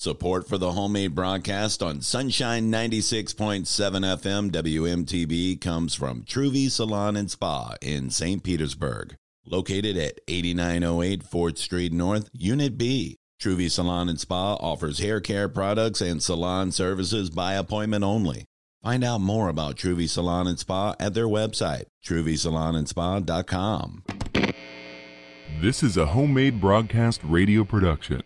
Support for the homemade broadcast on Sunshine 96.7 FM WMTB comes from Truvy Salon and Spa in St. Petersburg, located at 8908 4th Street North, Unit B. Truvy Salon and Spa offers hair care products and salon services by appointment only. Find out more about Truvy Salon and Spa at their website, TruvySalonandSpa.com. This is a homemade broadcast radio production.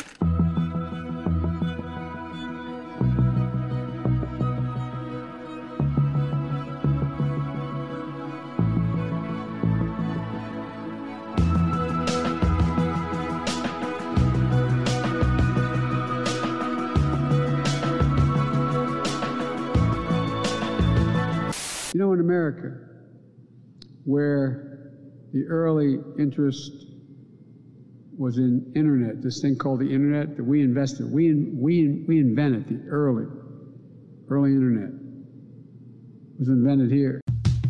You know, in America, where the early interest was in internet, this thing called the internet that we invested, we invented the early internet. It was invented here.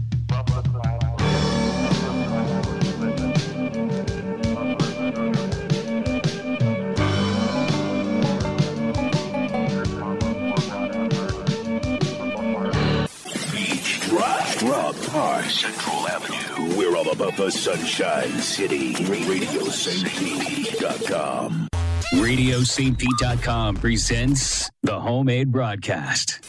Central Avenue. We're all about the Sunshine City. RadioSt.com. RadioSt.com presents the homemade broadcast.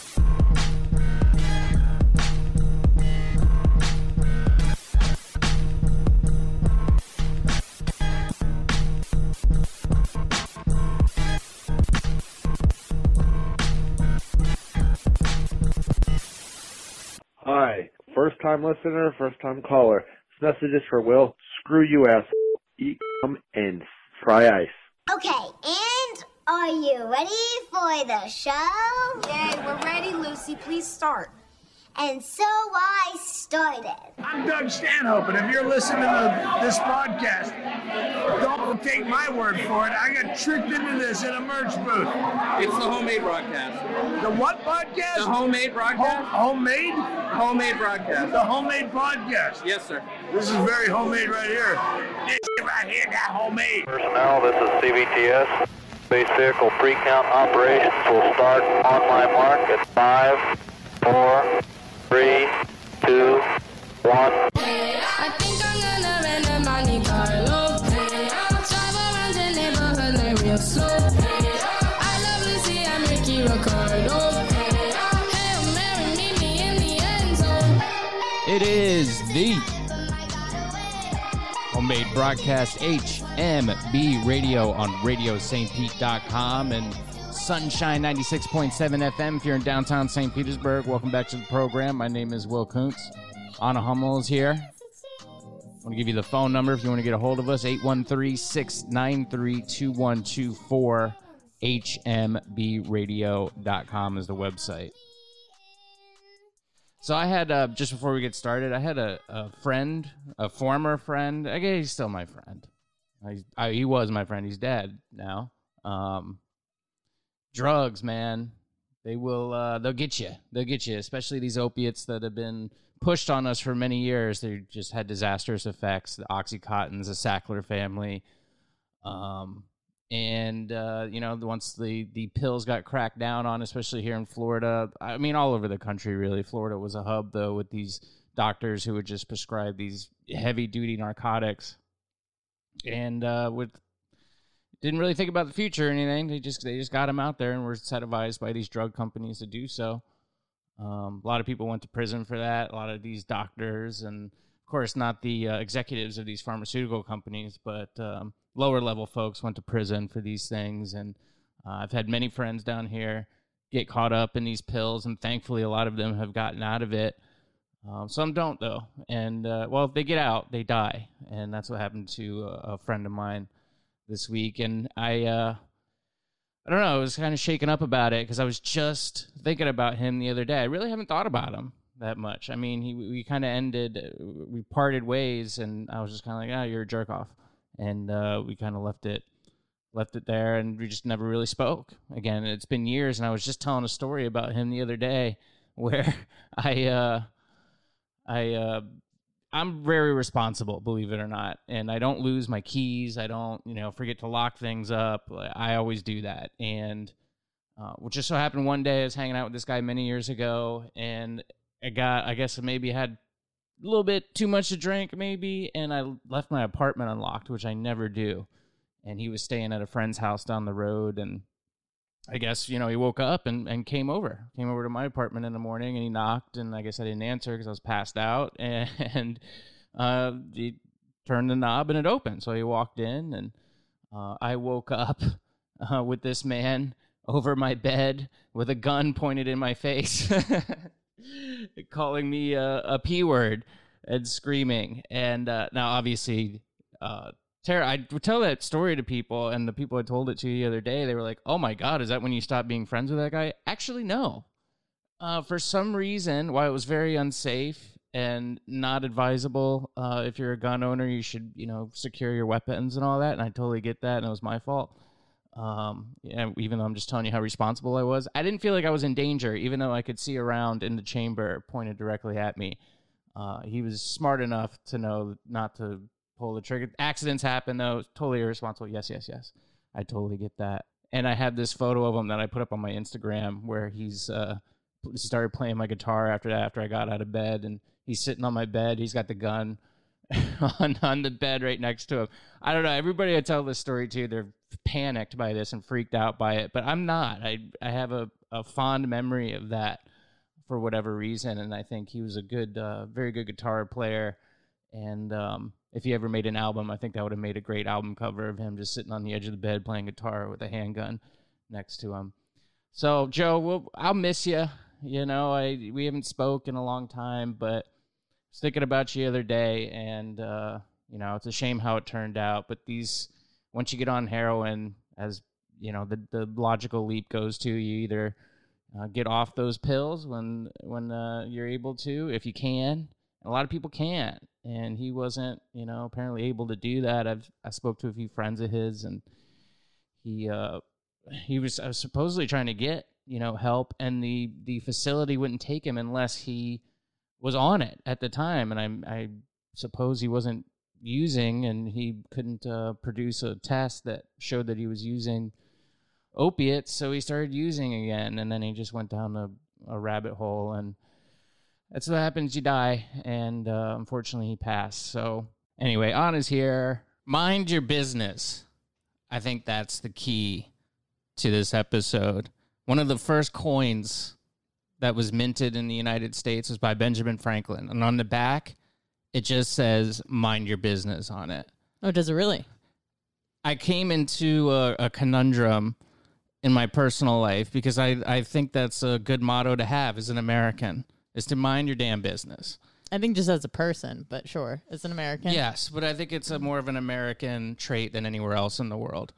Hi. First-time listener, first-time caller. This message is for Will. Screw you, ass. Eat and fry ice. Okay, and are you ready for the show? Yay, we're ready, Lucy. Please start. And so I started. I'm Doug Stanhope, and if you're listening to this podcast, don't take my word for it. I got tricked into this in a merch booth. It's the homemade broadcast. The what podcast? The homemade broadcast. Homemade? Homemade broadcast. The homemade podcast. Yes, sir. This is very homemade right here. This right here, that homemade. Personnel, this is CVTS. Base vehicle pre-count operations will start on my mark at 5, 4, 3, 2, 1. I think I'm gonna rent a Monte Carlo. Drive around the neighborhood like real slow. I love Lucy and Ricky Ricardo. Hail Mary, meet me in the end zone. It is the homemade broadcast HMB radio on RadioSt.com and Sunshine 96.7 FM if you're in downtown St. Petersburg. Welcome back to the program. My name is Will Kuntz. Anna Hummel is here. I want to give you the phone number if you want to get a hold of us. 813-693-2124. HMBradio.com is the website. So I had, just before we get started, I had a friend, a former friend. I guess he's still my friend. He was my friend. He's dead now. Drugs, man, they'll get you. They'll get you, especially these opiates that have been pushed on us for many years. They just had disastrous effects. The Oxycontins, the Sackler family. Once the pills got cracked down on, especially here in Florida, I mean, all over the country, really. Florida was a hub, though, with these doctors who would just prescribe these heavy-duty narcotics. And didn't really think about the future or anything. They just got them out there and were incentivized by these drug companies to do so. A lot of people went to prison for that. A lot of these doctors, and of course not the executives of these pharmaceutical companies, but lower level folks went to prison for these things. And I've had many friends down here get caught up in these pills, and thankfully a lot of them have gotten out of it. Some don't, though. And if they get out, they die. And that's what happened to a friend of mine this week. And I don't know, I was kind of shaken up about it because I was just thinking about him the other day. I really haven't thought about him that much. I mean, we kind of we parted ways, and I was just kind of like, you're a jerk off. And we kind of left it there, and we just never really spoke again. It's been years, and I was just telling a story about him the other day where I I'm very responsible, believe it or not, and I don't lose my keys. I don't, forget to lock things up. I always do that. And which just so happened one day I was hanging out with this guy many years ago, and I guess maybe had a little bit too much to drink, maybe, and I left my apartment unlocked, which I never do. And he was staying at a friend's house down the road, and I guess, he woke up and came over to my apartment in the morning, and he knocked, and I guess I didn't answer because I was passed out, and he turned the knob and it opened. So he walked in, and I woke up with this man over my bed with a gun pointed in my face, calling me a P word and screaming. And now, obviously, Tara, I would tell that story to people, and the people I told it to the other day, they were like, oh my God, is that when you stopped being friends with that guy? Actually, no. For some reason, while it was very unsafe and not advisable, if you're a gun owner, you should, secure your weapons and all that, and I totally get that, and it was my fault. Even though I'm just telling you how responsible I was, I didn't feel like I was in danger, even though I could see around in the chamber pointed directly at me. He was smart enough to know not to pull the trigger. Accidents happen, though. Totally irresponsible. Yes. I totally get that. And I had this photo of him that I put up on my Instagram where he's started playing my guitar after I got out of bed, and he's sitting on my bed. He's got the gun on the bed right next to him. I don't know. Everybody I tell this story to, they're panicked by this and freaked out by it, but I'm not. I have a fond memory of that for whatever reason, and I think he was a good, very good guitar player. And if he ever made an album, I think that would have made a great album cover of him just sitting on the edge of the bed playing guitar with a handgun next to him. So, Joe, I'll miss you. We haven't spoken in a long time, but I was thinking about you the other day, and, it's a shame how it turned out. But once you get on heroin, as, the logical leap goes to, you either get off those pills when you're able to, if you can. A lot of people can't, and he wasn't, apparently able to do that. I spoke to a few friends of his, and he was supposedly trying to get, help, and the facility wouldn't take him unless he was on it at the time. And I suppose he wasn't using, and he couldn't produce a test that showed that he was using opiates, so he started using again, and then he just went down a rabbit hole, and that's what happens. You die, and unfortunately, he passed. So anyway, Anna's here. Mind your business. I think that's the key to this episode. One of the first coins that was minted in the United States was by Benjamin Franklin, and on the back, it just says "Mind your business" on it. Oh, does it really? I came into a conundrum in my personal life because I think that's a good motto to have as an American. Is to mind your damn business. I think just as a person, but sure, as an American. Yes, but I think it's more of an American trait than anywhere else in the world.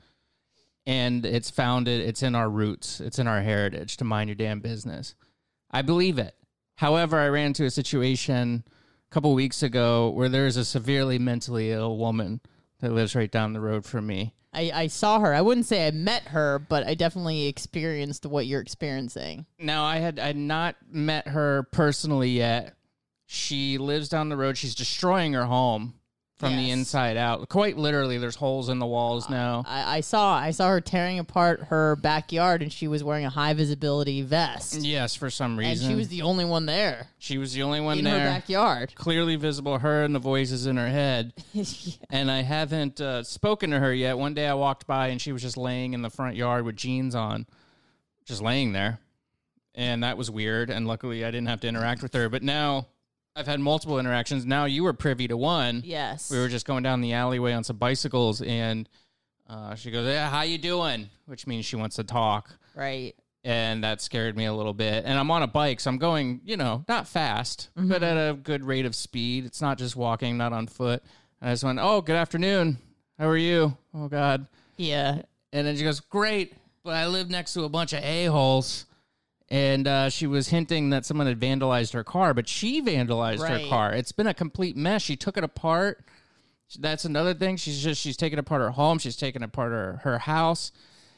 And it's in our roots, it's in our heritage to mind your damn business. I believe it. However, I ran into a situation a couple weeks ago where there's a severely mentally ill woman that lives right down the road from me. I saw her. I wouldn't say I met her, but I definitely experienced what you're experiencing. Now, I had not met her personally yet. She lives down the road. She's destroying her home from the inside out. Quite literally, there's holes in the walls now. I saw her tearing apart her backyard, and she was wearing a high visibility vest. Yes, for some reason. And she was the only one there. She was the only one in there. In her backyard. Clearly visible, her and the voices in her head. Yeah. And I haven't spoken to her yet. One day I walked by, and she was just laying in the front yard with jeans on. Just laying there. And that was weird, and luckily I didn't have to interact with her. But now I've had multiple interactions. Now you were privy to one. Yes. We were just going down the alleyway on some bicycles, and she goes, "Yeah, how you doing?" Which means she wants to talk. Right. And that scared me a little bit. And I'm on a bike, so I'm going, not fast, but at a good rate of speed. It's not just walking, not on foot. And I just went, "Oh, good afternoon. How are you?" Oh, God. Yeah. And then she goes, "Great, but I live next to a bunch of a-holes." And she was hinting that someone had vandalized her car, but she vandalized her car. It's been a complete mess. She took it apart. That's another thing. She's taken apart her home. She's taken apart her house.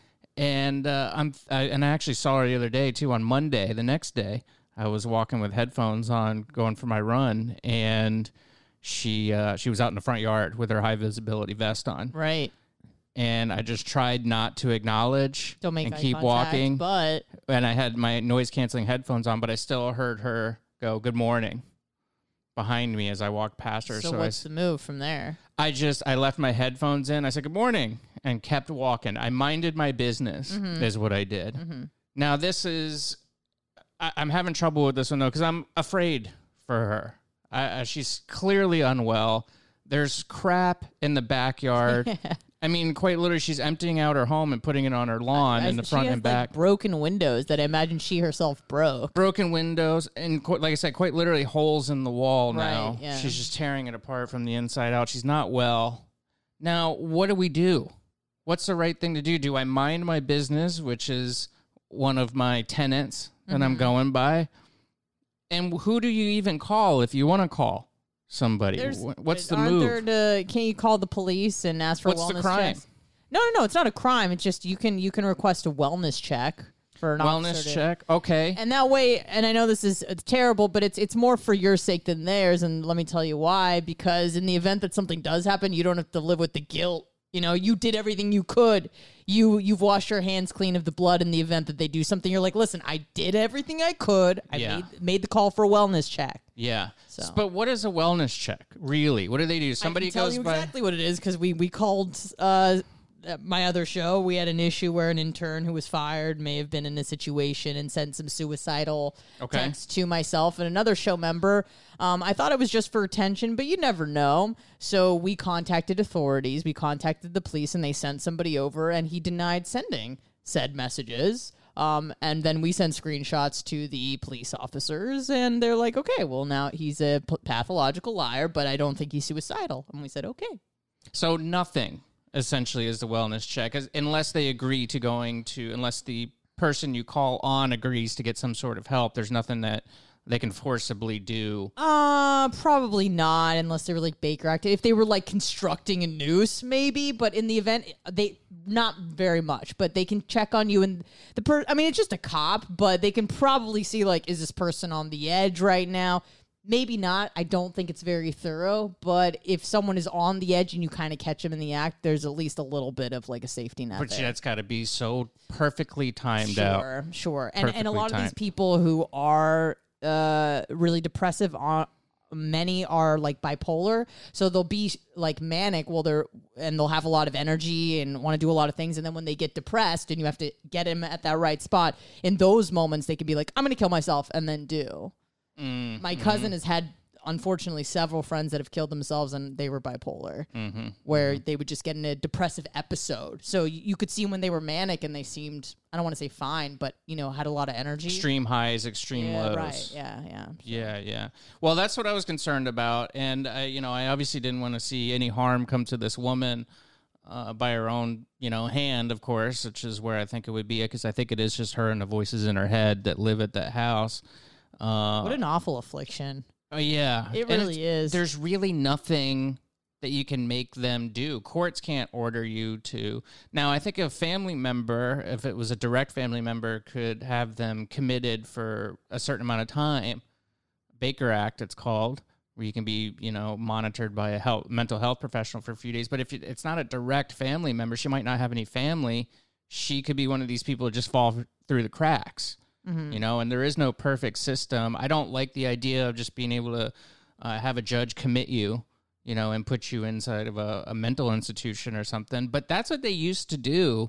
And I actually saw her the other day too. On Monday, the next day, I was walking with headphones on, going for my run, and she was out in the front yard with her high visibility vest on. Right. And I just tried not to acknowledge Don't make and eye keep contact, walking. but And I had my noise canceling headphones on, but I still heard her go, "Good morning," behind me as I walked past her. so what's the move from there? I left my headphones in. I said, "Good morning," and kept walking. I minded my business is what I did. Now this is, I'm having trouble with this one though, because I'm afraid for her. She's clearly unwell. There's crap in the backyard. I mean, quite literally, she's emptying out her home and putting it on her lawn in the front and back. Like broken windows that I imagine she herself broke. Broken windows, and like I said, quite literally holes in the wall now. Right, yeah. She's just tearing it apart from the inside out. She's not well. Now, what do we do? What's the right thing to do? Do I mind my business, which is one of my tenets that I'm going by? And who do you even call if you want to call somebody? What's the move? Can't you call the police and ask for What's wellness the crime? checks? No, it's not a crime. It's just you can request a wellness check for an officer Wellness to- check? Okay. And that way, and I know it's terrible, but it's more for your sake than theirs. And let me tell you why. Because in the event that something does happen, you don't have to live with the guilt. You know, you did everything you could. You've washed your hands clean of the blood in the event that they do something. You're like, listen, I did everything I could. I made the call for a wellness check. Yeah. But what is a wellness check, really? What do they do? Somebody I can tell goes you by... exactly what it is because we called my other show. We had an issue where an intern who was fired may have been in a situation and sent some suicidal texts to myself and another show member. I thought it was just for attention, but you never know. So we contacted authorities. We contacted the police, and they sent somebody over, and he denied sending said messages. And then we sent screenshots to the police officers, and they're like, okay, well, now he's a pathological liar, but I don't think he's suicidal. And we said, okay. So nothing, essentially, is the wellness check, unless they agree to unless the person you call on agrees to get some sort of help. There's nothing that they can forcibly do. Probably not, unless they were like Baker Act. If they were like constructing a noose, maybe. But in the event, they not very much. But they can check on you, and I mean, it's just a cop, but they can probably see like, is this person on the edge right now? Maybe not. I don't think it's very thorough. But if someone is on the edge and you kind of catch them in the act, there's at least a little bit of like a safety net. But there. that's got to be so perfectly timed out. Sure. And a lot of these people who are really depressive, many are like bipolar, so they'll be like manic and they'll have a lot of energy and want to do a lot of things, and then when they get depressed and you have to get them at that right spot, in those moments they could be like, I'm gonna kill myself, and then do. My cousin has had, unfortunately, several friends that have killed themselves, and they were bipolar, where they would just get in a depressive episode. So you could see when they were manic and they seemed, I don't want to say fine, but, had a lot of energy. Extreme highs, extreme lows. Right, yeah. Yeah. Well, that's what I was concerned about, and, I obviously didn't want to see any harm come to this woman by her own, hand, of course, which is where I think it would be, because I think it is just her and the voices in her head that live at that house. What an awful affliction. Oh, yeah. It really is. There's really nothing that you can make them do. Courts can't order you to. Now, I think a family member, if it was a direct family member, could have them committed for a certain amount of time. Baker Act, it's called, where you can be, monitored by a mental health professional for a few days. But if it's not a direct family member, she might not have any family. She could be one of these people that just fall through the cracks. And there is no perfect system. I don't like the idea of just being able to have a judge commit you, and put you inside of a mental institution or something. But that's what they used to do,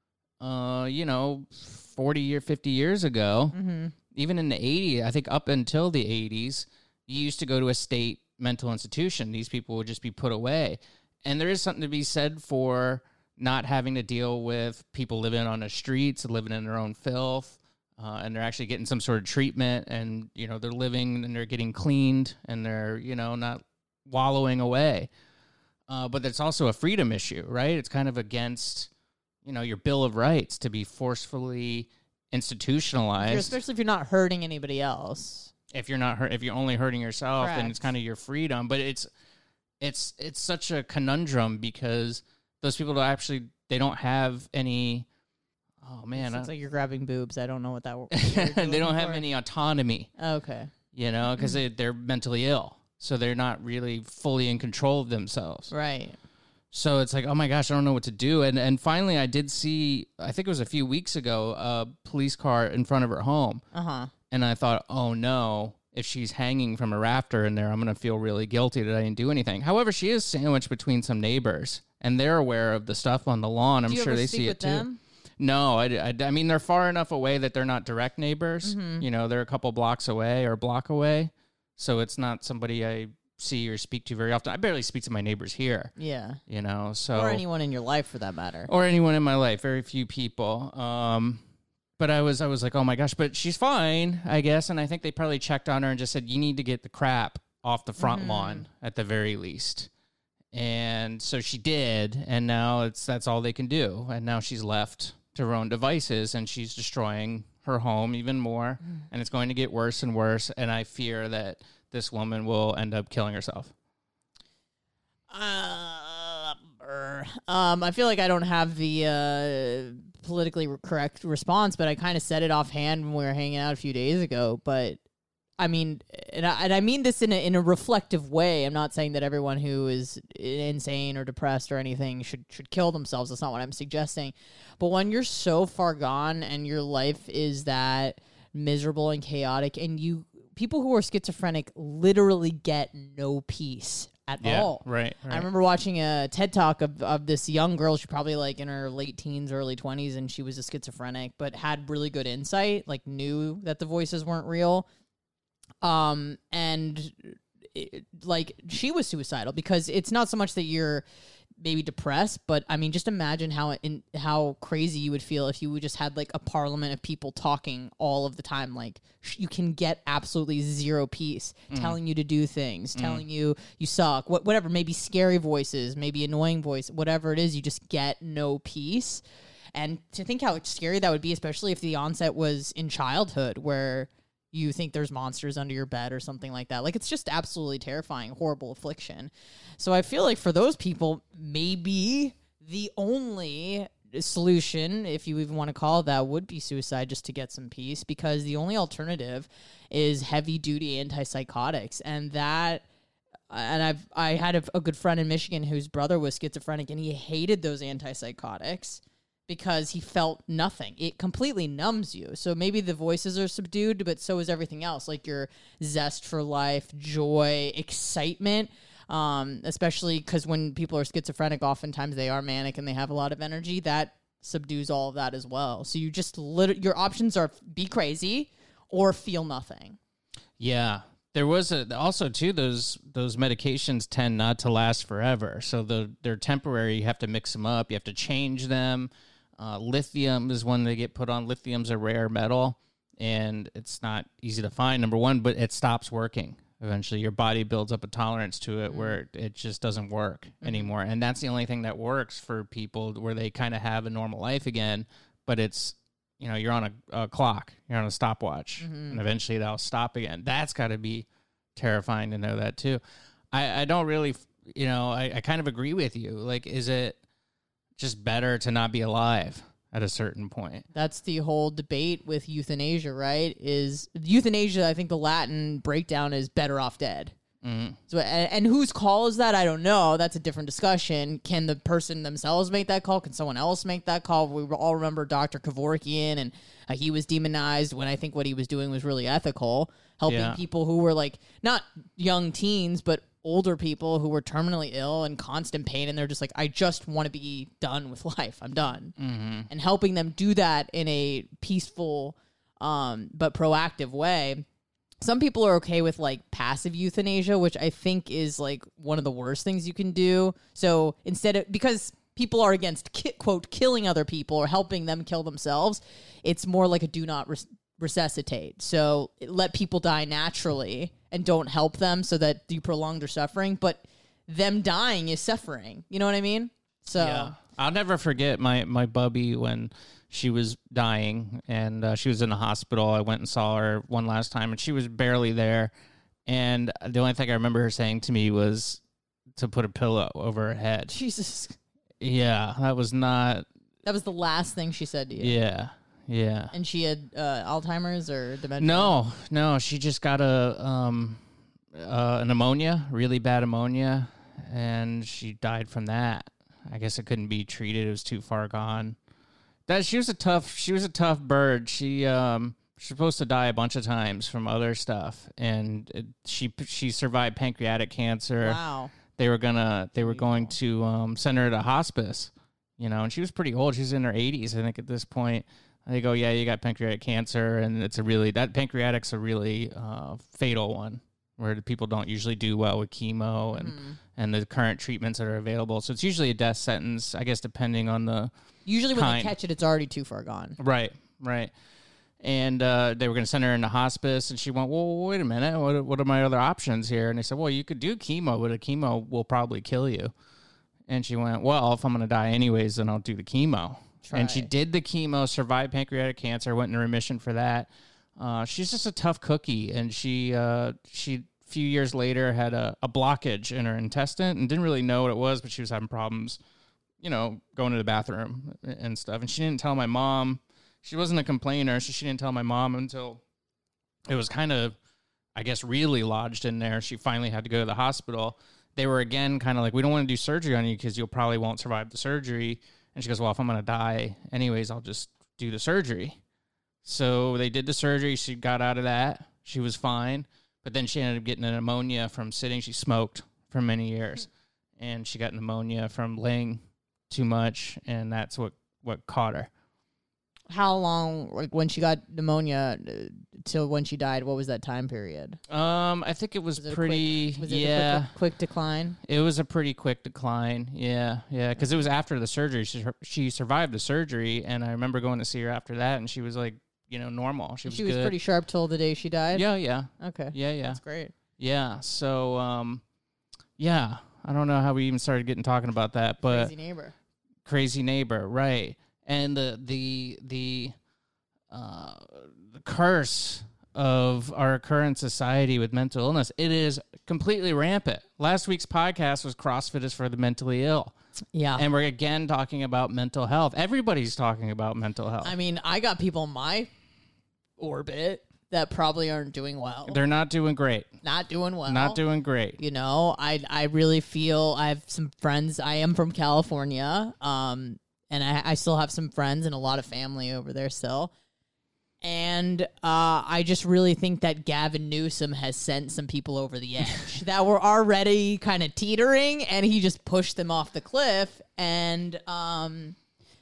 40 or 50 years ago. Even in the 80s, I think up until the 80s, you used to go to a state mental institution. These people would just be put away. And there is something to be said for not having to deal with people living on the streets, living in their own filth. And they're actually getting some sort of treatment, and, they're living and they're getting cleaned, and they're, not wallowing away. But it's also a freedom issue, right? It's kind of against, your Bill of Rights to be forcefully institutionalized. Especially if you're not hurting anybody else. If you're only hurting yourself, Correct. then it's kind of your freedom. But it's such a conundrum, because those people they don't have any... Oh, man. It's like you're grabbing boobs. I don't know what that they don't have any autonomy. Okay. Because they're mentally ill. so they're not really fully in control of themselves. Right. So it's like, oh my gosh, I don't know what to do. And finally, I did see, I think it was a few weeks ago, a police car in front of her home. Uh-huh. And I thought, oh no, if she's hanging from a rafter in there, I'm going to feel really guilty that I didn't do anything. However, she is sandwiched between some neighbors, and they're aware of the stuff on the lawn. I'm sure they see it too. Them? No, I mean, they're far enough away that they're not direct neighbors. Mm-hmm. You know, they're a couple blocks away or a block away. So it's not somebody I see or speak to very often. I barely speak to my neighbors here. Yeah. You know, so. Or anyone in your life for that matter. Or anyone in my life. Very few people. But I was like, oh my gosh, but she's fine, I guess. And I think they probably checked on her and just said, you need to get the crap off the front lawn at the very least. And so she did. And now that's all they can do. And now she's left to her own devices, and she's destroying her home even more, and it's going to get worse and worse, and I fear that this woman will end up killing herself. I feel like I don't have the politically correct response, but I kind of said it offhand when we were hanging out a few days ago, but I mean, and I mean this in a reflective way. I'm not saying that everyone who is insane or depressed or anything should kill themselves. That's not what I'm suggesting. But when you're so far gone and your life is that miserable and chaotic, and people who are schizophrenic literally get no peace at all. Right. I remember watching a TED Talk of this young girl. She's probably like in her late teens, early 20s, and she was a schizophrenic, but had really good insight, like knew that the voices weren't real. Like she was suicidal because it's not so much that you're maybe depressed, but I mean, just imagine how crazy you would feel if you just had like a parliament of people talking all of the time. Like you can get absolutely zero peace, telling you to do things, telling you suck, whatever, maybe scary voices, maybe annoying voice, whatever it is, you just get no peace. And to think how scary that would be, especially if the onset was in childhood where you think there's monsters under your bed or something like that. Like, it's just absolutely terrifying, horrible affliction. So I feel like for those people, maybe the only solution, if you even want to call it that, would be suicide just to get some peace, because the only alternative is heavy-duty antipsychotics. And I had a good friend in Michigan whose brother was schizophrenic, and he hated those antipsychotics because he felt nothing. It completely numbs you. So maybe the voices are subdued, but so is everything else, like your zest for life, joy, excitement, especially because when people are schizophrenic, oftentimes they are manic and they have a lot of energy. That subdues all of that as well. So you just your options are be crazy or feel nothing. Yeah. There was also too, those medications tend not to last forever. So they're temporary. You have to mix them up. You have to change them. Lithium is one they get put on. Lithium's a rare metal, and it's not easy to find, number one, but it stops working. Eventually, your body builds up a tolerance to it where it just doesn't work anymore. And that's the only thing that works for people where they kind of have a normal life again, but it's, you know, you're on a clock, you're on a stopwatch, and eventually that'll stop again. That's got to be terrifying to know that too. I don't really, you know, I kind of agree with you. Like, is it just better to not be alive at a certain point? That's the whole debate with euthanasia, right? Is euthanasia, I think the Latin breakdown is better off dead. So, and whose call is that? I don't know. That's a different discussion. Can the person themselves make that call? Can someone else make that call? We all remember Dr. Kevorkian, and he was demonized when I think what he was doing was really ethical, helping people who were like not young teens, but older people who were terminally ill and constant pain, and they're just like, I just want to be done with life. I'm done. And helping them do that in a peaceful but proactive way. Some people are okay with like passive euthanasia, which I think is like one of the worst things you can do. So instead of, because people are against quote killing other people or helping them kill themselves, it's more like a do not resuscitate. So let people die naturally and don't help them so that you prolong their suffering. But them dying is suffering. You know what I mean? So yeah. I'll never forget my bubby when she was dying, and she was in the hospital. I went and saw her one last time, and she was barely there. And the only thing I remember her saying to me was to put a pillow over her head. Jesus. Yeah, that was not... That was the last thing she said to you. Yeah, yeah. And she had Alzheimer's or dementia? No, she just got a pneumonia, really bad pneumonia, and she died from that. I guess it couldn't be treated; it was too far gone. She was a tough bird. She was supposed to die a bunch of times from other stuff, and she survived pancreatic cancer. Wow. They were going to send her to hospice, and she was pretty old. She was in her 80s, I think, at this point. They go, yeah, you got pancreatic cancer, and that pancreatic's a really fatal one, where the people don't usually do well with chemo and the current treatments that are available. So it's usually a death sentence, I guess, depending on the Usually when kind. they catch it, it's already too far gone. Right. And they were going to send her into hospice, and she went, well, wait a minute, what are my other options here? And they said, well, you could do chemo, but a chemo will probably kill you. And she went, well, if I'm going to die anyways, then I'll do the chemo. And she did the chemo, survived pancreatic cancer, went into remission for that. She's just a tough cookie, and she a few years later had a blockage in her intestine and didn't really know what it was, but she was having problems, going to the bathroom and stuff. And she didn't tell my mom. She wasn't a complainer, so she didn't tell my mom until it was kind of, I guess, really lodged in there. She finally had to go to the hospital. They were, again, kind of like, we don't want to do surgery on you because you probably won't survive the surgery. And she goes, well, if I'm going to die anyways, I'll just do the surgery. So they did the surgery. She got out of that. She was fine. But then she ended up getting a pneumonia from sitting. She smoked for many years. And she got pneumonia from laying too much, and that's what caught her. How long, like when she got pneumonia till when she died, what was that time period? I think it was pretty, a quick decline? It was a pretty quick decline, yeah, because it was after the surgery. She survived the surgery, and I remember going to see her after that, and she was like, normal. She was good. Pretty sharp till the day she died? Yeah. Okay. Yeah. That's great. Yeah, so, I don't know how we even started talking about that, but... Crazy neighbor, right. And the curse of our current society with mental illness, it is completely rampant. Last week's podcast was CrossFit is for the mentally ill. Yeah. And we're again talking about mental health. Everybody's talking about mental health. I mean, I got people in my orbit that probably aren't doing well. They're not doing great. Not doing well. Not doing great. I really feel I have some friends. I am from California. And I still have some friends and a lot of family over there still. And I just really think that Gavin Newsom has sent some people over the edge that were already kind of teetering, and he just pushed them off the cliff. And I'm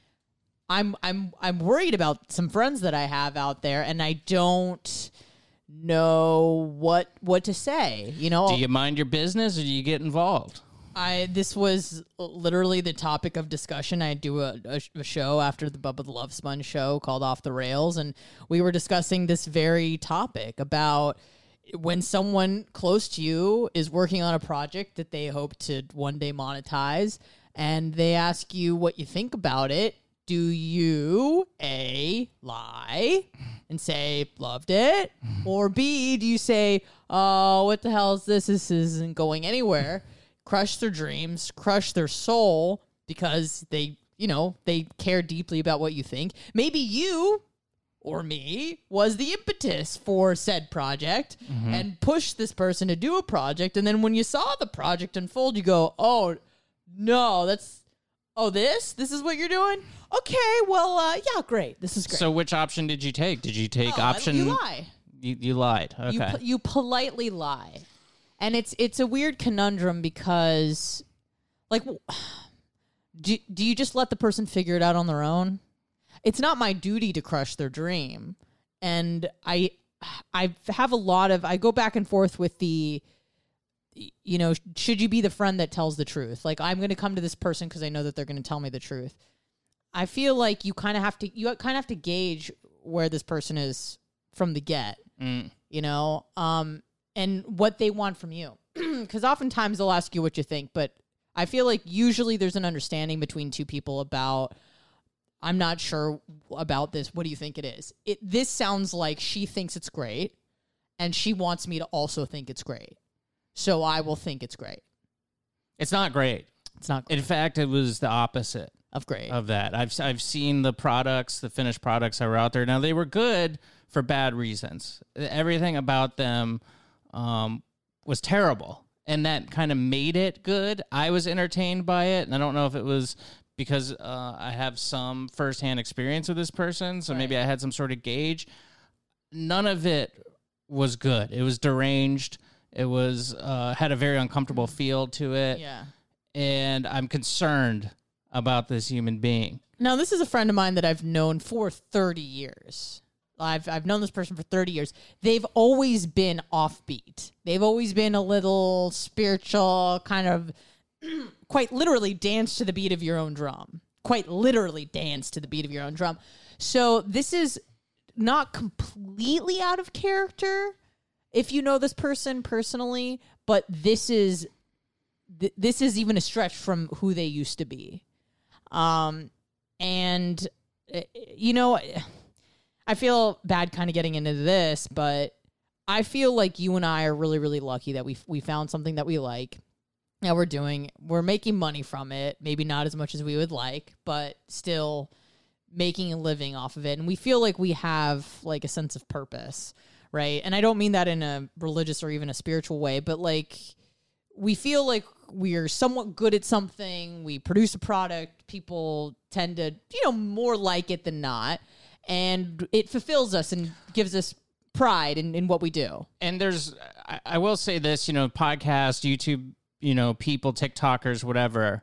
worried about some friends that I have out there, and I don't know what to say. Do you mind your business or do you get involved? This was literally the topic of discussion. I do a show after the Bubba the Love Sponge show called Off the Rails, and we were discussing this very topic about when someone close to you is working on a project that they hope to one day monetize, and they ask you what you think about it. Do you, A, lie and say, loved it? Or B, do you say, oh, what the hell is this? This isn't going anywhere. Crush their dreams, crush their soul because they care deeply about what you think. Maybe you or me was the impetus for said project and pushed this person to do a project. And then when you saw the project unfold, you go, oh, no, this is what you're doing? Okay, well, yeah, great. This is great. So which option did you take? Did you take option? You lie. You lied. Okay. You politely lie. And it's a weird conundrum because, like, do you just let the person figure it out on their own? It's not my duty to crush their dream. And I have a lot of, I go back and forth with the, should you be the friend that tells the truth? Like, I'm going to come to this person because I know that they're going to tell me the truth. I feel like you kind of have to gauge where this person is from the get, and what they want from you. Because oftentimes they'll ask you what you think, but I feel like usually there's an understanding between two people about, I'm not sure about this. What do you think it is? This sounds like she thinks it's great, and she wants me to also think it's great. So I will think it's great. It's not great. It's not great. In fact, it was the opposite of great. Of that. I've seen the products, the finished products that were out there. Now, they were good for bad reasons. Everything about them was terrible. And that kind of made it good. I was entertained by it, and I don't know if it was because I have some firsthand experience with this person, so maybe I had some sort of gauge. None of it was good. It was deranged. It was had a very uncomfortable feel to it. Yeah. And I'm concerned about this human being. Now, this is a friend of mine that I've known for 30 years. I've known this person for 30 years. They've always been offbeat. They've always been a little spiritual, kind of quite literally dance to the beat of your own drum. Quite literally dance to the beat of your own drum. So this is not completely out of character if you know this person personally, but this is even a stretch from who they used to be. And, you know, I feel bad kind of getting into this, but I feel like you and I are really, really lucky that we found something that we like. That we're making money from it. Maybe not as much as we would like, but still making a living off of it. And we feel like we have like a sense of purpose, right? And I don't mean that in a religious or even a spiritual way, but like we feel like we're somewhat good at something. We produce a product. People tend to, more like it than not. And it fulfills us and gives us pride in what we do. And I will say this, podcast, YouTube, people, TikTokers, whatever,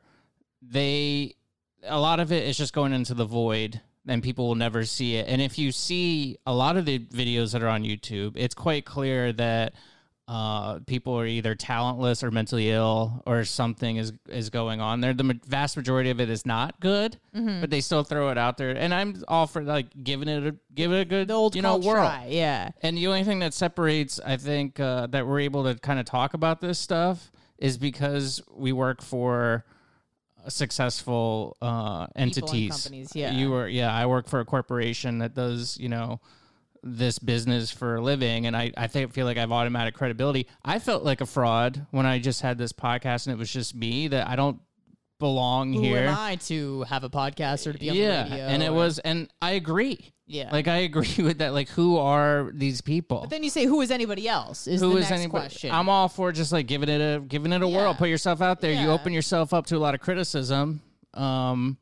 a lot of it is just going into the void and people will never see it. And if you see a lot of the videos that are on YouTube, it's quite clear that people are either talentless or mentally ill or something is going on there. The vast majority of it is not good, but they still throw it out there. And I'm all for like giving it a good, the old world. Try, yeah. And the only thing that separates, I think, that we're able to kind of talk about this stuff is because we work for successful entities. Companies, yeah. I work for a corporation that does, this business for a living, and I feel like I have automatic credibility. I felt like a fraud when I just had this podcast and it was just me, that I don't belong here. Who am I to have a podcast or to be on the radio? And I agree. Yeah. Like, I agree with that. Like, who are these people? But then you say, who is anybody else? Who is the next question. I'm all for just like giving it a whirl. Put yourself out there. Yeah. You open yourself up to a lot of criticism, and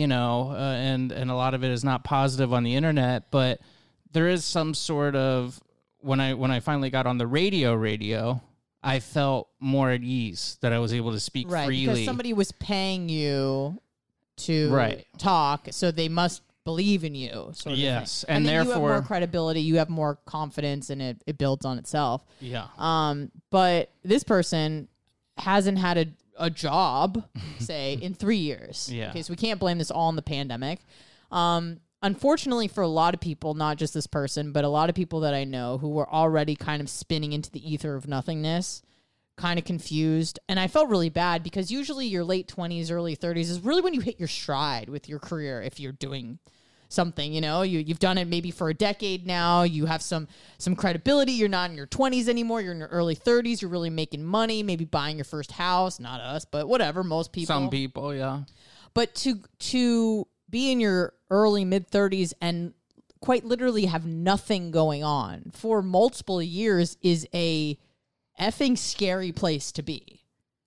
a lot of it is not positive on the internet, but there is some sort of, when I finally got on the radio, I felt more at ease that I was able to speak freely. Because somebody was paying you to talk, so they must believe in you. Sort of thing. And therefore you have more credibility, you have more confidence, and it builds on itself. Yeah. But this person hasn't had a job, say, in 3 years. Yeah. Okay, so we can't blame this all on the pandemic. Unfortunately for a lot of people, not just this person, but a lot of people that I know who were already kind of spinning into the ether of nothingness, kind of confused. And I felt really bad because usually your late 20s, early 30s is really when you hit your stride with your career if you're doing something, you've done it maybe for a decade now, you have some credibility, you're not in your 20s anymore, you're in your early 30s, you're really making money, maybe buying your first house, not us, but whatever, most people. Some people, yeah. But to be in your early mid-30s and quite literally have nothing going on for multiple years is a effing scary place to be,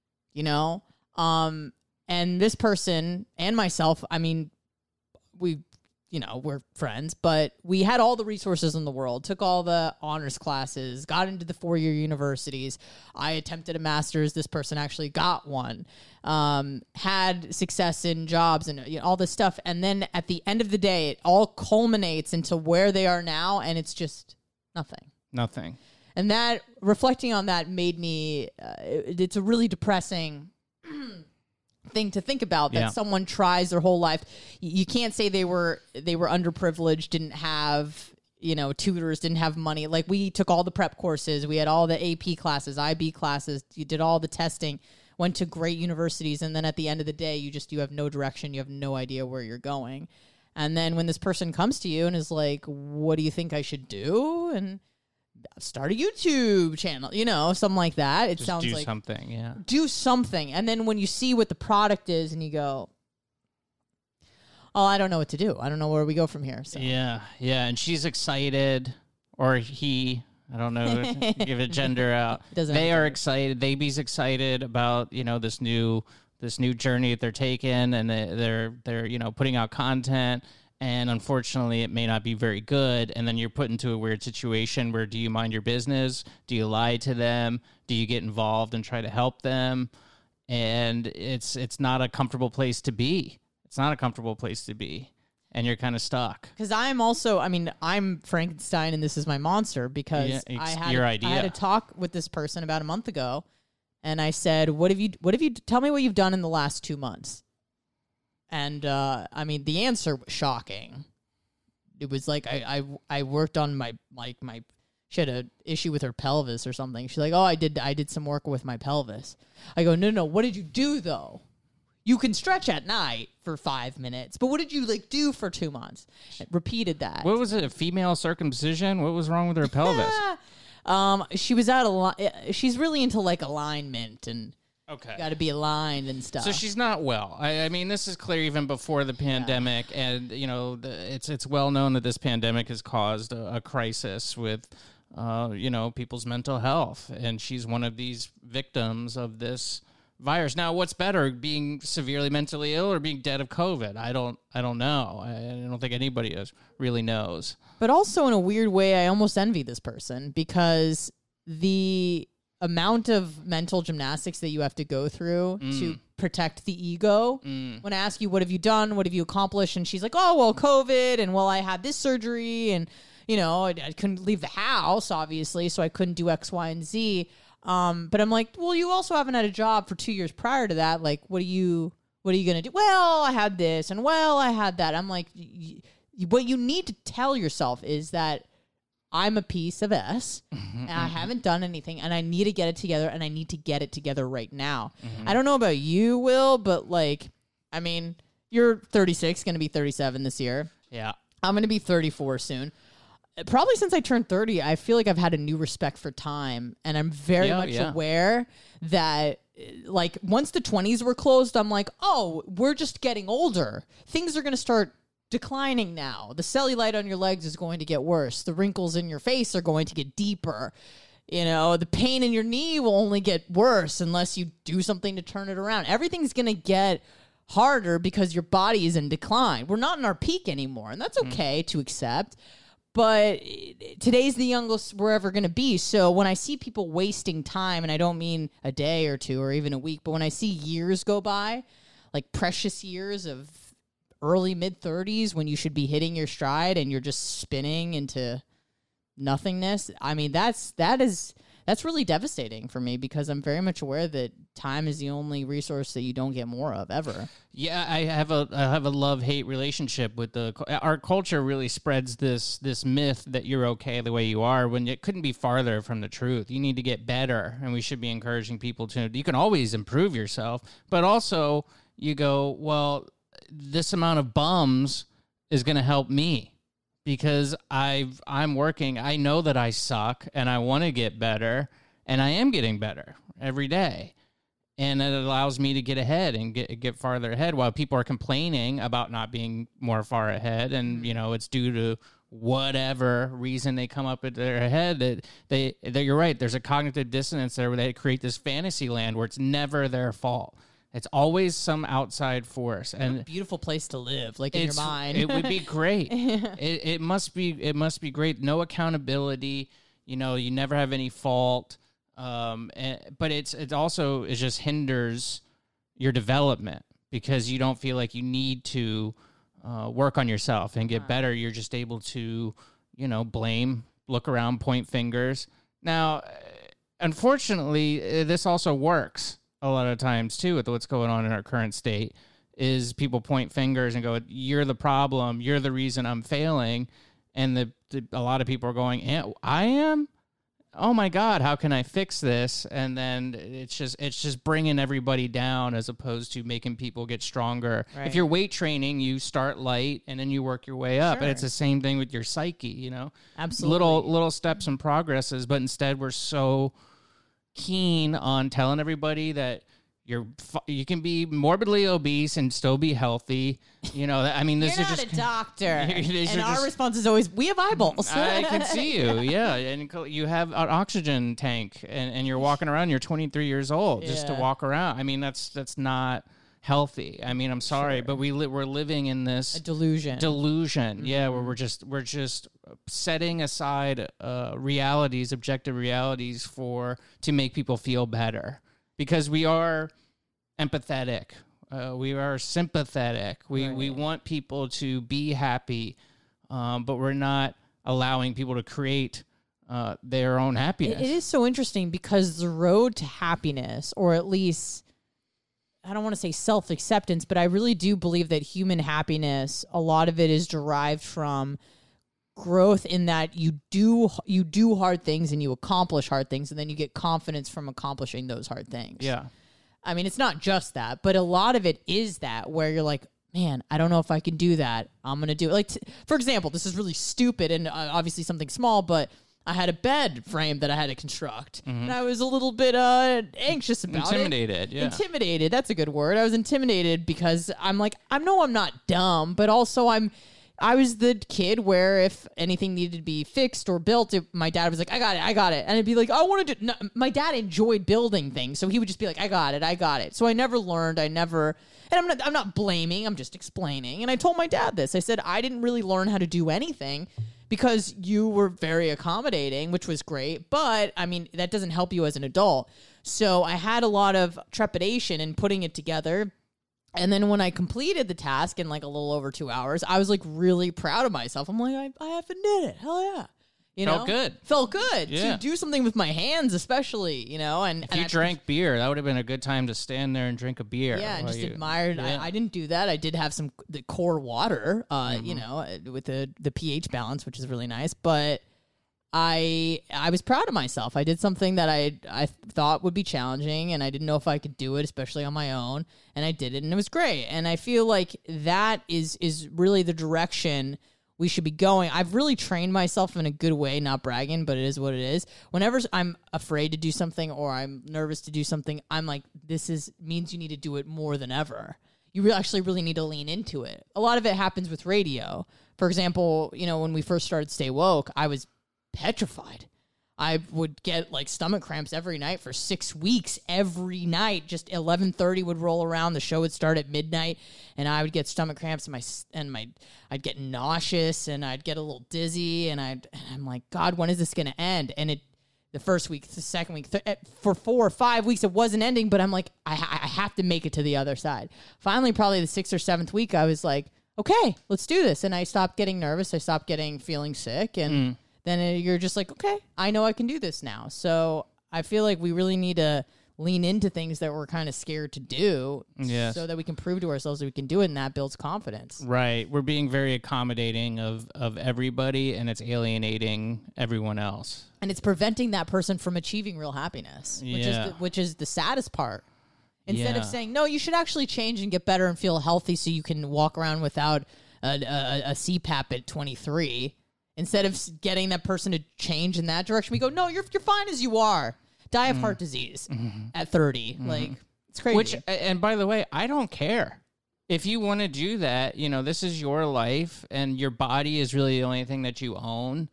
and this person and myself, I mean, we're friends, but we had all the resources in the world, took all the honors classes, got into the 4-year universities. I attempted a master's. This person actually got one, had success in jobs and all this stuff. And then at the end of the day, it all culminates into where they are now. And it's just nothing. And that, reflecting on that, made me, it's a really depressing thing to think about, that someone tries their whole life. You can't say they were underprivileged, didn't have tutors, didn't have money. Like, we took all the prep courses, we had all the AP classes, IB classes, you did all the testing, went to great universities, and then at the end of the day you have no direction, you have no idea where you're going. And then when this person comes to you and is like, what do you think I should do? And start a YouTube channel, something like that. It sounds like something, yeah. Do something. And then when you see what the product is and you go, oh, I don't know what to do. I don't know where we go from here. So. Yeah. And she's excited, or he, I don't know. Give a gender out. They are excited. Baby's excited about this new journey that they're taking, and they're putting out content. And unfortunately, it may not be very good. And then you're put into a weird situation where, do you mind your business? Do you lie to them? Do you get involved and try to help them? And it's not a comfortable place to be. It's not a comfortable place to be. And you're kind of stuck. Because I'm Frankenstein and this is my monster, because I had a talk with this person about a month ago, and I said, what have you tell me what you've done in the last 2 months? And the answer was shocking. It was like I worked on my she had an issue with her pelvis or something. She's like, oh, I did some work with my pelvis. I go, no, what did you do though? You can stretch at night for 5 minutes, but what did you do for 2 months? It repeated that. What was it? A female circumcision? What was wrong with her pelvis? She was she's really into alignment and. Okay. Got to be aligned and stuff. So she's not well. I mean, this is clear even before the pandemic, and it's well known that this pandemic has caused a crisis with people's mental health, and she's one of these victims of this virus. Now, what's better, being severely mentally ill or being dead of COVID? I don't know. I don't think anybody really knows. But also, in a weird way, I almost envy this person, because the amount of mental gymnastics that you have to go through to protect the ego. When I ask you, what have you done? What have you accomplished? And she's like, oh, well, COVID, and well, I had this surgery, and, I couldn't leave the house, obviously, so I couldn't do X, Y, and Z. But I'm like, well, you also haven't had a job for 2 years prior to that. Like, what are you going to do? Well, I had this, and well, I had that. I'm like, what you need to tell yourself is that I'm a piece of S, and I haven't done anything, and I need to get it together, and I need to get it together right now. I don't know about you, Will, but you're 36, going to be 37 this year. Yeah. I'm going to be 34 soon. Probably since I turned 30, I feel like I've had a new respect for time, and I'm very much aware that once the 20s were closed, I'm like, oh, we're just getting older. Things are going to start declining now. The cellulite on your legs is going to get worse. The wrinkles in your face are going to get deeper. The pain in your knee will only get worse unless you do something to turn it around. Everything's going to get harder because your body is in decline. We're not in our peak anymore, and that's okay to accept. But today's the youngest we're ever going to be. So when I see people wasting time, and I don't mean a day or two or even a week, but when I see years go by, precious years of early mid-30s when you should be hitting your stride and you're just spinning into nothingness. I mean, that's really devastating for me, because I'm very much aware that time is the only resource that you don't get more of ever. Yeah, I have a love-hate relationship with our culture. Really spreads this myth that you're okay the way you are, when it couldn't be farther from the truth. You need to get better, and we should be encouraging people to. You can always improve yourself, but also you go, well, this amount of bums is going to help me, because I'm working. I know that I suck, and I want to get better, and I am getting better every day. And it allows me to get ahead and get farther ahead, while people are complaining about not being more far ahead. And, it's due to whatever reason they come up with their head that you're right. There's a cognitive dissonance there where they create this fantasy land where it's never their fault. It's always some outside force, and a beautiful place to live, in your mind. It would be great. It must be great. No accountability. You never have any fault. But it also just hinders your development, because you don't feel like you need to work on yourself and get better. You're just able to, blame, look around, point fingers. Now, unfortunately, this also works a lot of times too with what's going on in our current state, is people point fingers and go, you're the problem, you're the reason I'm failing. And a lot of people are going, I am? Oh my God, how can I fix this? And then it's just bringing everybody down, as opposed to making people get stronger. Right. If you're weight training, you start light and then you work your way up. Sure. And it's the same thing with your psyche, Absolutely. Little steps and progresses, but instead we're so keen on telling everybody that you can be morbidly obese and still be healthy. You know, I mean, this You're is not just a doctor. And our just- response is always, we have eyeballs. I can see you, yeah. And you have an oxygen tank, and you're walking around. You're 23 years old just to Yeah. walk around. I mean, that's not healthy. I mean, I'm sorry, but we're living in this delusion. Yeah, where we're just setting aside realities, objective realities, to make people feel better, because we are empathetic. We are sympathetic. We want people to be happy, but we're not allowing people to create their own happiness. It is so interesting because the road to happiness, or at least, I don't want to say self-acceptance, but I really do believe that human happiness, a lot of it is derived from growth, in that you do hard things and you accomplish hard things, and then you get confidence from accomplishing those hard things. Yeah. I mean, it's not just that, but a lot of it is that, where you're like, man, I don't know if I can do that. I'm going to do it. Like, for example, this is really stupid and obviously something small, but I had a bed frame that I had to construct, and I was a little bit anxious about Intimidated, it. yeah. Intimidated, that's a good word. I was intimidated because I'm like, I know I'm not dumb, but also I was the kid where if anything needed to be fixed or built, my dad was like, I got it. And I'd be like, I want to do... No, my dad enjoyed building things, so he would just be like, I got it. So I never learned. And I'm not blaming, I'm just explaining. And I told my dad this. I said, I didn't really learn how to do anything because you were very accommodating, which was great. But, I mean, that doesn't help you as an adult. So I had a lot of trepidation in putting it together. And then when I completed the task in like a little over 2 hours, I was like really proud of myself. I'm like, I effing did it. Hell yeah. Felt good Yeah. to do something with my hands, especially, And If you drank beer, that would have been a good time to stand there and drink a beer. Yeah, and while just you- admired. Yeah. I didn't do that. I did have the core water, with the pH balance, which is really nice. But I was proud of myself. I did something that I thought would be challenging, and I didn't know if I could do it, especially on my own. And I did it, and it was great. And I feel like that is really the direction we should be going. I've really trained myself in a good way, not bragging, but it is what it is. Whenever I'm afraid to do something or I'm nervous to do something, I'm like, means you need to do it more than ever. You actually really need to lean into it. A lot of it happens with radio. For example, when we first started Stay Woke, I was petrified. I would get like stomach cramps every night for 6 weeks. Every night, just 11:30 would roll around. The show would start at midnight, and I would get stomach cramps, and I'd get nauseous, and I'd get a little dizzy, and I'm like, God, when is this going to end? And the first week, the second week, for 4 or 5 weeks, it wasn't ending. But I'm like, I have to make it to the other side. Finally, probably the 6th or 7th week, I was like, okay, let's do this, and I stopped getting nervous. I stopped feeling sick, and then you're just like, okay, I know I can do this now. So I feel like we really need to lean into things that we're kind of scared to do, so that we can prove to ourselves that we can do it, and that builds confidence. Right. We're being very accommodating of everybody, and it's alienating everyone else. And it's preventing that person from achieving real happiness, which is the saddest part. Instead of saying, no, you should actually change and get better and feel healthy so you can walk around without a CPAP at 23. Instead of getting that person to change in that direction, we go, no, you're fine as you are. Die of heart disease at 30. Like, it's crazy. And by the way, I don't care. If you want to do that, this is your life, and your body is really the only thing that you own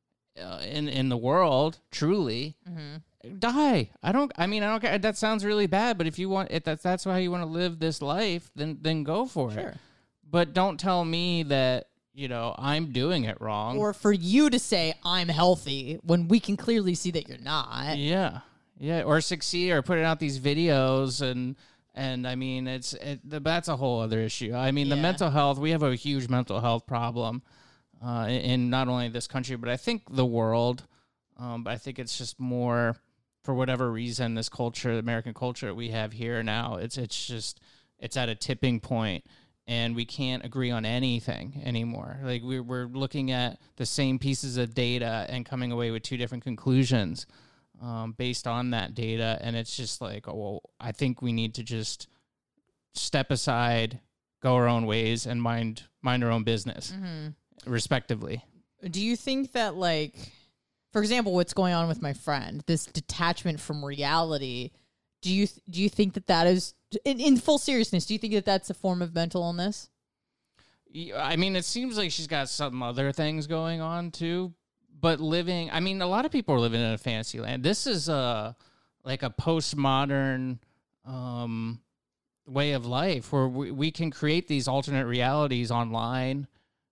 in the world, truly. Die. I don't care. That sounds really bad, but if you want it, that's how you want to live this life, then go for it. But don't tell me that I'm doing it wrong. Or for you to say I'm healthy when we can clearly see that you're not. Yeah. Or succeed or putting out these videos and I mean that's a whole other issue. I mean the mental health. We have a huge mental health problem in not only this country but I think the world. But I think it's just more for whatever reason this culture, the American culture that we have here now. It's at a tipping point. And we can't agree on anything anymore. Like we're looking at the same pieces of data and coming away with two different conclusions based on that data. And it's just like, oh, well, I think we need to just step aside, go our own ways, and mind our own business, respectively. Do you think that, like, for example, what's going on with my friend, this detachment from reality? Do you think that is in full seriousness? Do you think that that's a form of mental illness? I mean, it seems like she's got some other things going on too. But a lot of people are living in a fantasy land. This is like a postmodern way of life where we can create these alternate realities online,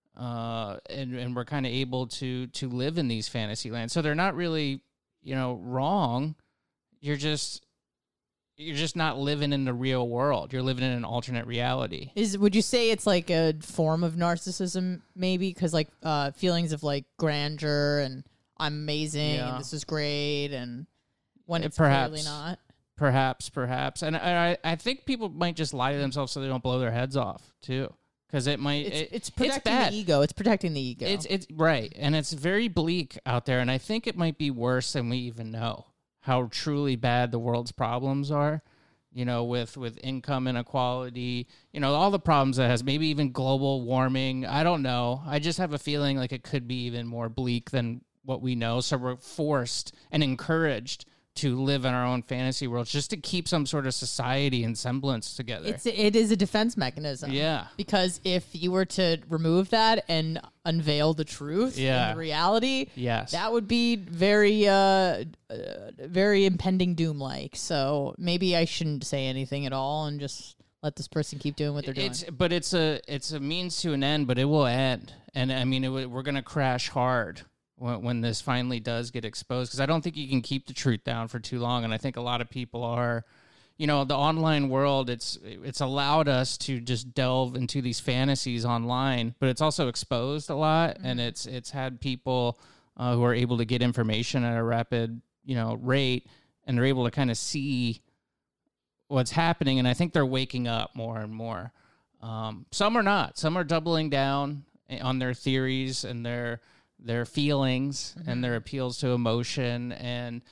and we're kind of able to live in these fantasy lands. So they're not really, wrong. You're just not living in the real world. You're living in an alternate reality. Would you say it's like a form of narcissism, maybe? Because like feelings of like grandeur and I'm amazing and this is great, and when it's clearly not. Perhaps. And I think people might just lie to themselves so they don't blow their heads off, too. Because it might... It's protecting the ego. It's protecting the ego. It's right. And it's very bleak out there. And I think it might be worse than we even know. How truly bad the world's problems are, with income inequality, all the problems that has, maybe even global warming. I don't know. I just have a feeling like it could be even more bleak than what we know. So we're forced and encouraged to live in our own fantasy worlds just to keep some sort of society and semblance together. It is a defense mechanism. Yeah. Because if you were to remove that and unveil the truth and the reality, that would be very, very impending doom-like. So maybe I shouldn't say anything at all and just let this person keep doing what they're doing. It's a means to an end, but it will end. And I mean, we're going to crash hard when this finally does get exposed, because I don't think you can keep the truth down for too long. And I think a lot of people are, the online world, it's allowed us to just delve into these fantasies online, but it's also exposed a lot. Mm-hmm. And it's had people who are able to get information at a rapid, rate, and they're able to kind of see what's happening. And I think they're waking up more and more. Some are not. Some are doubling down on their theories and their feelings and their appeals to emotion. And,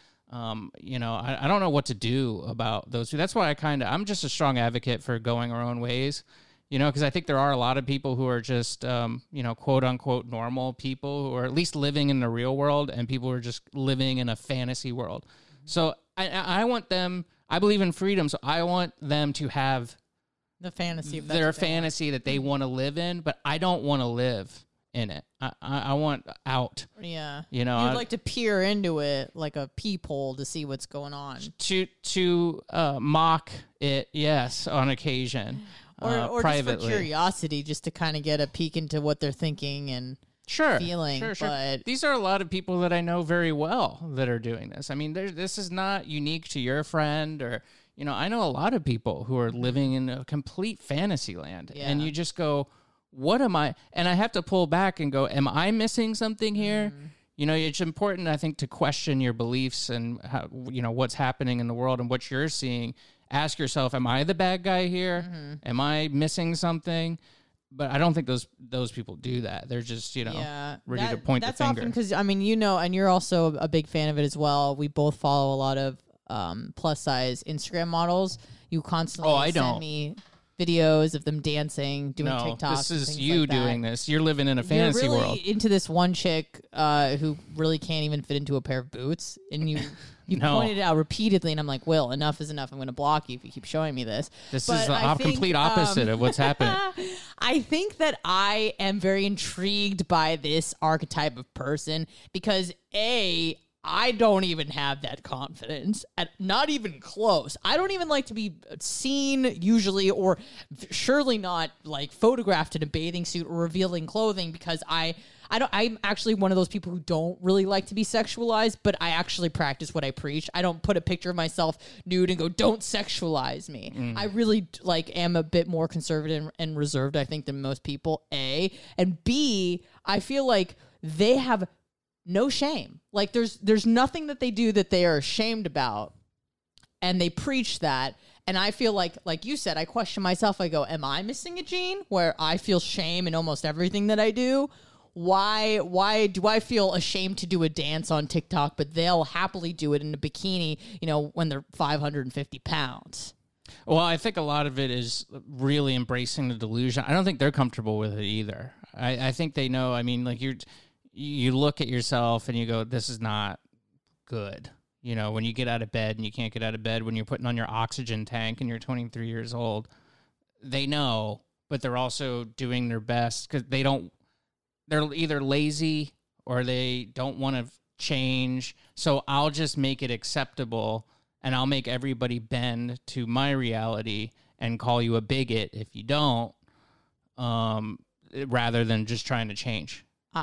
I don't know what to do about those two. That's why I'm just a strong advocate for going our own ways, because I think there are a lot of people who are just, quote unquote, normal people who are at least living in the real world, and people who are just living in a fantasy world. So I want them, I believe in freedom. So I want them to have the fantasy, their fantasy that they want to live in, but I don't want to live in it. I want out. Yeah. You'd like to peer into it like a peephole to see what's going on. To mock it, yes, on occasion. Or privately. Just for curiosity, just to kind of get a peek into what they're thinking and feeling. Sure. But these are a lot of people that I know very well that are doing this. I mean, this is not unique to your friend or... I know a lot of people who are living in a complete fantasy land. Yeah. And you just go, what am I? And I have to pull back and go, am I missing something here? Mm-hmm. It's important, I think, to question your beliefs and how, what's happening in the world and what you're seeing. Ask yourself, am I the bad guy here? Mm-hmm. Am I missing something? But I don't think those people do that. They're just, ready to point the finger. That's often because, and you're also a big fan of it as well. We both follow a lot of plus size Instagram models. You constantly send me videos of them dancing, doing TikToks. This is you doing this. You're living in a fantasy You're really world. Into this one chick who really can't even fit into a pair of boots, and you pointed it out repeatedly, and I'm like, Will, enough is enough. I'm going to block you if you keep showing me this. This is the complete opposite of what's happening. I think that I am very intrigued by this archetype of person because I don't even have that confidence, not even close. I don't even like to be seen usually, or surely not like photographed in a bathing suit or revealing clothing, because I'm actually one of those people who don't really like to be sexualized, but I actually practice what I preach. I don't put a picture of myself nude and go, don't sexualize me. I really am a bit more conservative and reserved, I think, than most people, A. And B, I feel like they have no shame. Like there's nothing that they do that they are ashamed about, and they preach that. And I feel like you said, I question myself. I go, am I missing a gene where I feel shame in almost everything that I do? Why do I feel ashamed to do a dance on TikTok, but they'll happily do it in a bikini, when they're 550 pounds? Well, I think a lot of it is really embracing the delusion. I don't think they're comfortable with it either. I think they know. I mean, like you look at yourself and you go, this is not good. You know, when you get out of bed and you can't get out of bed, when you're putting on your oxygen tank and you're 23 years old, they know, but they're also doing their best because they're either lazy or they don't want to change. So I'll just make it acceptable and I'll make everybody bend to my reality and call you a bigot if you don't, rather than just trying to change.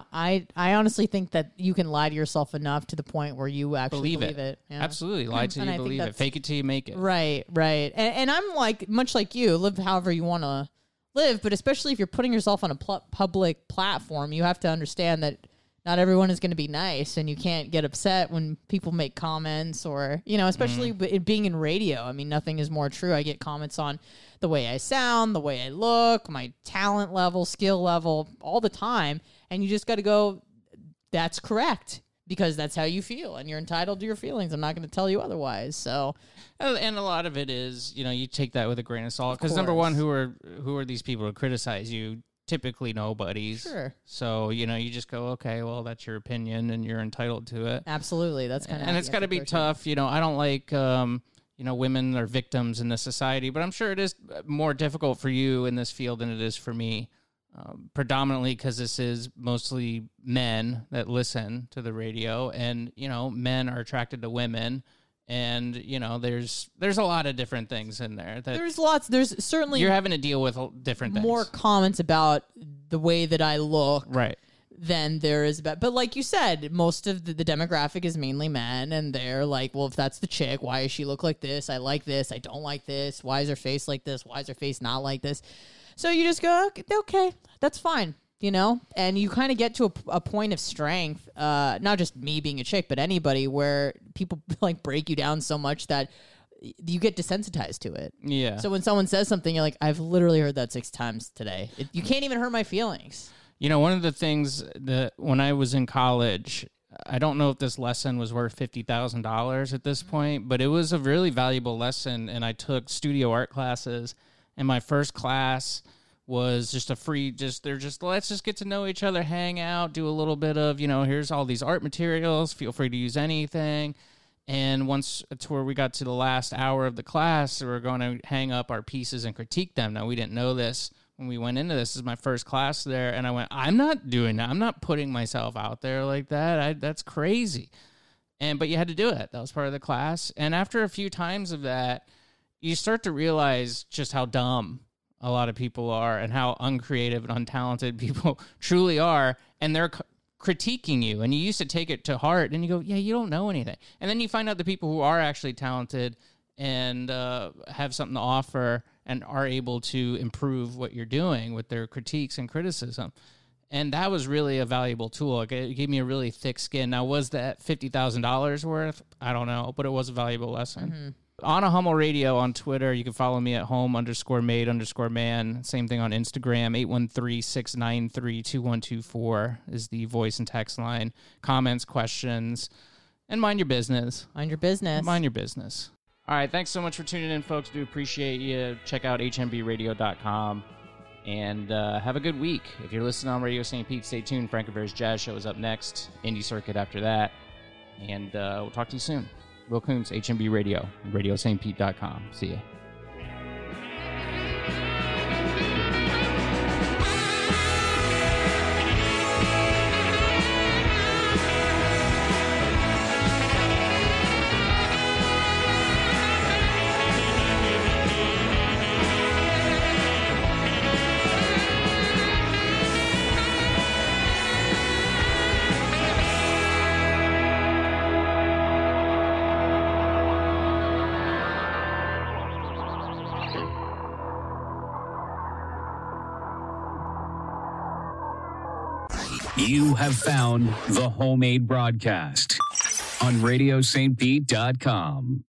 I honestly think that you can lie to yourself enough to the point where you actually believe it. Yeah. Absolutely. Lie till you believe it. Fake it till you make it. Right. And I'm like, much like you, live however you want to live, but especially if you're putting yourself on a public platform, you have to understand that not everyone is going to be nice, and you can't get upset when people make comments or, you know, especially being in radio. I mean, nothing is more true. I get comments on the way I sound, the way I look, my talent level, skill level, all the time. And you just got to go, that's correct, because that's how you feel, and you're entitled to your feelings. I'm not going to tell you otherwise. So, and a lot of it is, you know, you take that with a grain of salt, because number one, who are these people to criticize you? Typically nobodies. Sure. So, you know, you just go, okay, well, that's your opinion and you're entitled to it. Absolutely. That's kind of, and it's got to be tough. You know, I don't like, you know, women are victims in this society, but I'm sure it is more difficult for you in this field than it is for me. Predominantly because this is mostly men that listen to the radio, and, you know, men are attracted to women. And, you know, there's a lot of different things in there. There's certainly... You're having to deal with different things. More comments about the way that I look. Right. Than there is about... But like you said, most of the demographic is mainly men, and they're like, well, if that's the chick, why does she look like this? I like this. I don't like this. Why is her face like this? Why is her face not like this? So you just go, okay, that's fine. You know, and you kind of get to a point of strength, not just me being a chick, but anybody, where people like break you down so much that you get desensitized to it. Yeah. So when someone says something, you're like, I've literally heard that 6 times today. You can't even hurt my feelings. You know, one of the things that when I was in college, I don't know if this lesson was worth $50,000 at this point, but it was a really valuable lesson. And I took studio art classes, and my first class was just a free, let's just get to know each other, hang out, do a little bit of, you know, here's all these art materials, feel free to use anything. And once it's where we got to the last hour of the class, we were going to hang up our pieces and critique them. Now, we didn't know this when we went into this. This is my first class there, and I went, I'm not doing that. I'm not putting myself out there like that. That's crazy. But you had to do it. That was part of the class. And after a few times of that, you start to realize just how dumb a lot of people are and how uncreative and untalented people truly are, and they're critiquing you, and you used to take it to heart, and you go, yeah, you don't know anything. And then you find out the people who are actually talented and have something to offer and are able to improve what you're doing with their critiques and criticism. And that was really a valuable tool. It gave me a really thick skin. Now, was that $50,000 worth? I don't know, but it was a valuable lesson. Mm-hmm. On a Hummel Radio on Twitter. You can follow me at home_made_man. Same thing on Instagram. 813-693-2124 is the voice and text line. Comments, questions, and mind your business. Mind your business. Mind your business. All right. Thanks so much for tuning in, folks. Do appreciate you. Check out hmbradio.com and have a good week. If you're listening on Radio St. Pete, stay tuned. Frank Rivera's Jazz Show is up next. Indie Circuit after that. And we'll talk to you soon. Will Koontz, HMB Radio, RadioStPete.com. See ya. You have found the Homemade Broadcast on RadioStPete.com.